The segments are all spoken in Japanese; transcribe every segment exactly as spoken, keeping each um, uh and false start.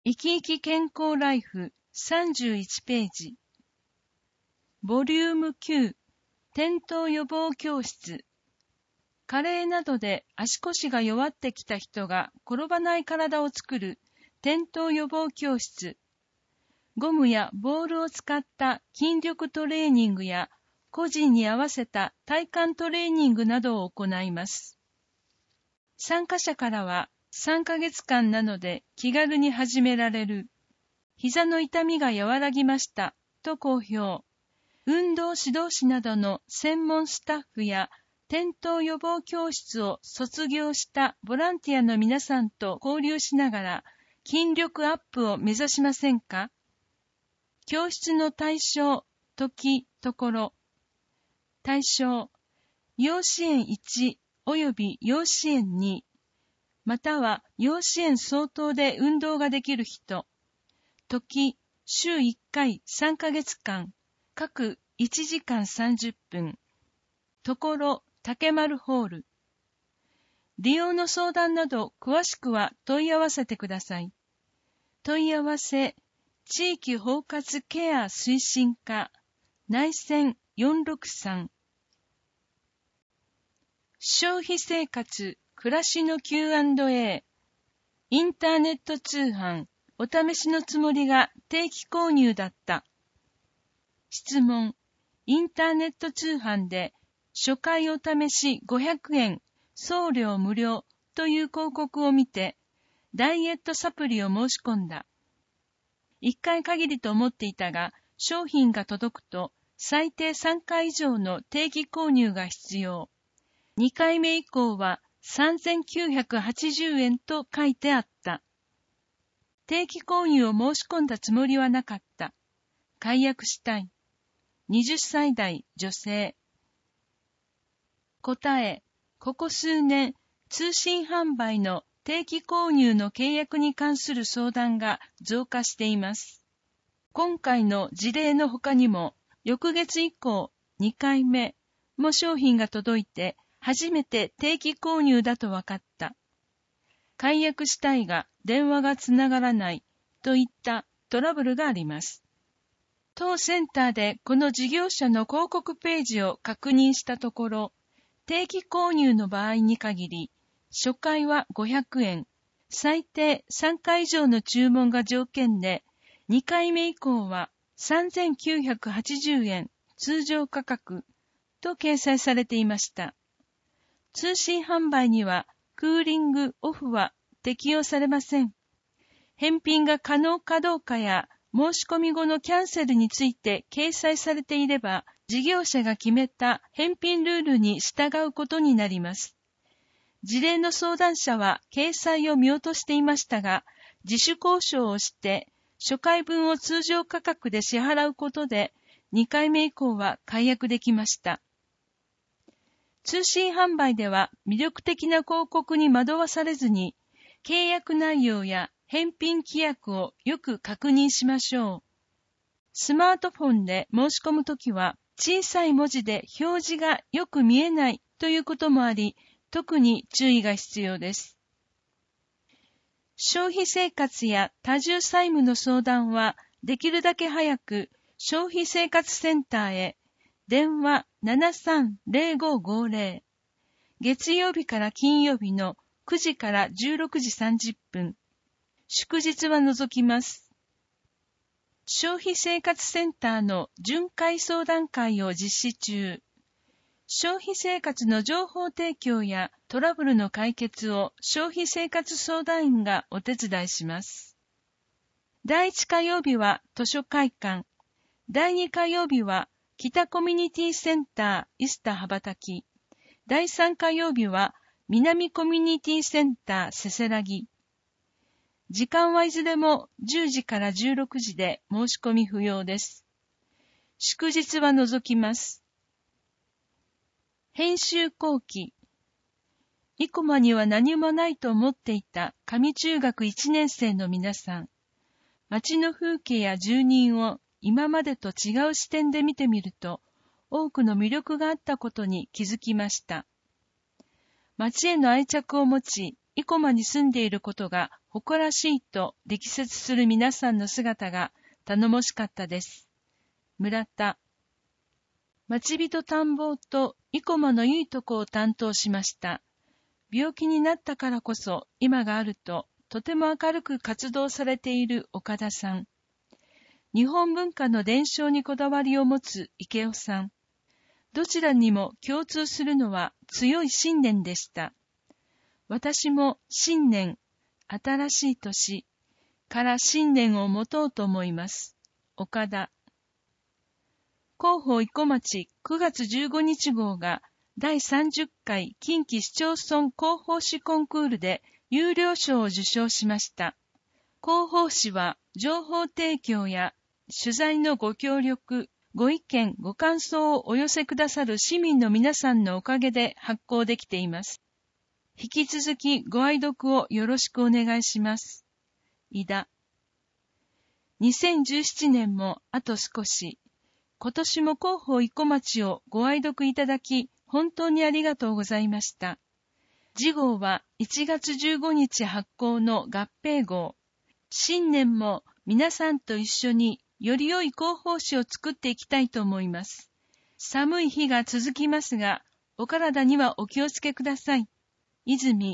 生き生き健康ライフさんじゅういちページ。ボリュームきゅう、転倒予防教室。加齢などで足腰が弱ってきた人が転ばない体を作る転倒予防教室。ゴムやボールを使った筋力トレーニングや個人に合わせた体幹トレーニングなどを行います。参加者からはさんかげつかんなので気軽に始められる。膝の痛みが和らぎましたと好評。運動指導士などの専門スタッフや転倒予防教室を卒業したボランティアの皆さんと交流しながら筋力アップを目指しませんか？教室の対象、時、ところ。対象、要支援いちおよび要支援に、または要支援相当で運動ができる人。時、週いっかいさんかげつかん、各いちじかんさんじゅっぷん。ところ、竹丸ホール。利用の相談など詳しくは問い合わせてください。問い合わせ、地域包括ケア推進課、内線よんろくさん。消費生活、暮らしの キューアンドエー。インターネット通販、お試しのつもりが定期購入だった。質問、インターネット通販で初回お試しごひゃくえん、送料無料という広告を見て、ダイエットサプリを申し込んだ。いっかい限りと思っていたが、商品が届くと最低さんかい以上の定期購入が必要。にかいめ以降はさんぜんきゅうひゃくはちじゅうえんと書いてあった。定期購入を申し込んだつもりはなかった。解約したい。はたち代女性。答え、ここ数年、通信販売の定期購入の契約に関する相談が増加しています。今回の事例の他にも、翌月以降にかいめも商品が届いて、初めて定期購入だと分かった。解約したいが電話がつながらないといったトラブルがあります。当センターでこの事業者の広告ページを確認したところ、定期購入の場合に限り、初回はごひゃくえん、最低さんかい以上の注文が条件で、にかいめ以降はさんぜんきゅうひゃくはちじゅうえん通常価格と掲載されていました。通信販売にはクーリングオフは適用されません。返品が可能かどうかや申し込み後のキャンセルについて掲載されていれば、事業者が決めた返品ルールに従うことになります。事例の相談者は掲載を見落としていましたが、自主交渉をして初回分を通常価格で支払うことで、にかいめ以降は解約できました。通信販売では魅力的な広告に惑わされずに、契約内容や返品規約をよく確認しましょう。スマートフォンで申し込むときは、小さい文字で表示がよく見えないということもあり、特に注意が必要です。消費生活や多重債務の相談は、できるだけ早く消費生活センターへ、電話 ななさんぜろごごぜろ。月曜日から金曜日のくじからじゅうろくじさんじゅっぷん。祝日は除きます。消費生活センターの巡回相談会を実施中。消費生活の情報提供やトラブルの解決を消費生活相談員がお手伝いします。だいいち火曜日は図書会館。だいに火曜日は北コミュニティセンターイスタ羽ばたき。だいさん火曜日は南コミュニティセンターせせらぎ。時間はいずれもじゅうじからじゅうろくじで申し込み不要です。祝日は除きます。編集後期。生駒には何もないと思っていた上中学いちねん生の皆さん。街の風景や住人を今までと違う視点で見てみると、多くの魅力があったことに気づきました。街への愛着を持ち、生駒に住んでいることが誇らしいと力説する皆さんの姿が頼もしかったです。村田。町人探訪と生駒のいいとこを担当しました。病気になったからこそ今があると、とても明るく活動されている岡田さん。日本文化の伝承にこだわりを持つ池尾さん。どちらにも共通するのは強い信念でした。私も新年、新しい年から信念を持とうと思います。岡田。広報生駒町くがつじゅうごにち号がだいさんじゅっかい近畿市町村広報誌コンクールで優良賞を受賞しました。広報誌は情報提供や取材のご協力、ご意見、ご感想をお寄せくださる市民の皆さんのおかげで発行できています。引き続きご愛読をよろしくお願いします。井田。にせんじゅうななねんもあと少し。今年も広報生駒町をご愛読いただき、本当にありがとうございました。次号はいちがつじゅうごにち発行の合併号。新年も皆さんと一緒により良い広報誌を作っていきたいと思います。寒い日が続きますが、お体にはお気をつけください。泉。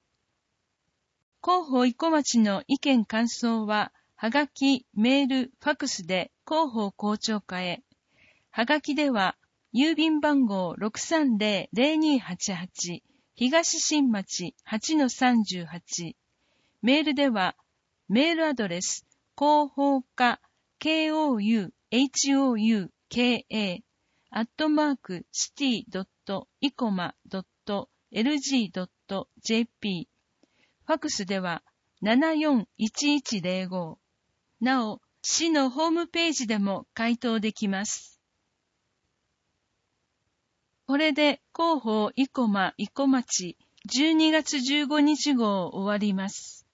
広報生駒町の意見感想は、はがき、メール、ファクスで広報校長課へ。はがきでは、郵便番号 ろくさんぜろ ぜろにはちはち 東新町 はちのさんじゅうはち。メールでは、メールアドレス、広報課、ケーオーユーエイチオーユーケーエー、アットマーク、シティドットイコマドットエルジードットジェーピー。ファクスでは、ななよんいちいちぜろご。なお、市のホームページでも回答できます。これで広報生駒生駒町じゅうにがつじゅうごにち号を終わります。